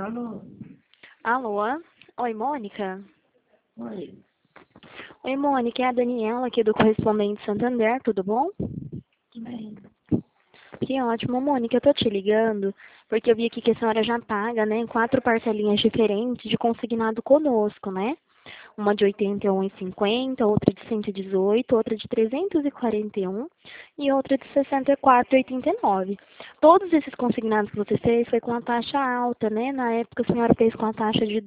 Alô? Alô? Oi, Mônica? Oi. Oi, Mônica, é a Daniela aqui do Correspondente Santander, tudo bom? Tudo bem? Que ótimo, Mônica, eu tô te ligando porque eu vi aqui que a senhora já paga, né, 4 parcelinhas diferentes de consignado conosco, né? Uma de 81,50, outra de 118, outra de 341 e outra de 64,89. Todos esses consignados que você fez foi com a taxa alta, né? Na época a senhora fez com a taxa de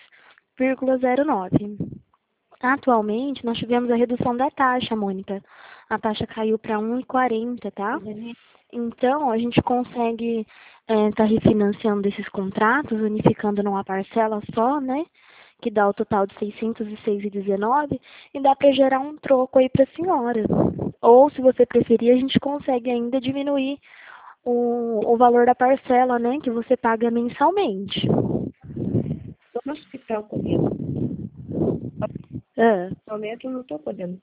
2,09. Atualmente, nós tivemos a redução da taxa, Mônica. A taxa caiu para 1,40, tá? Então, a gente consegue estar refinanciando esses contratos, unificando numa parcela só, né? Que dá o total de 606,19 e dá para gerar um troco aí para a senhora. Ou, se você preferir, a gente consegue ainda diminuir o valor da parcela, né? Que você paga mensalmente. Estou no hospital comendo. Ah. No momento eu não estou podendo.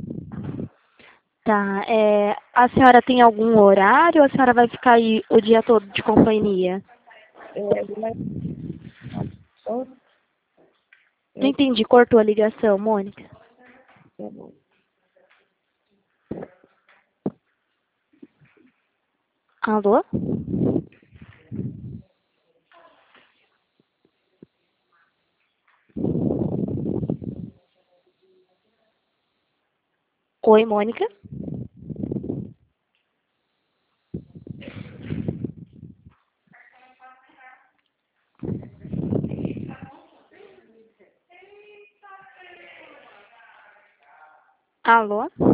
Tá, a senhora tem algum horário ou a senhora vai ficar aí o dia todo de companhia? Mas só Não entendi, cortou a ligação, Mônica. tá bom. Alô? Oi, Mônica? Alô?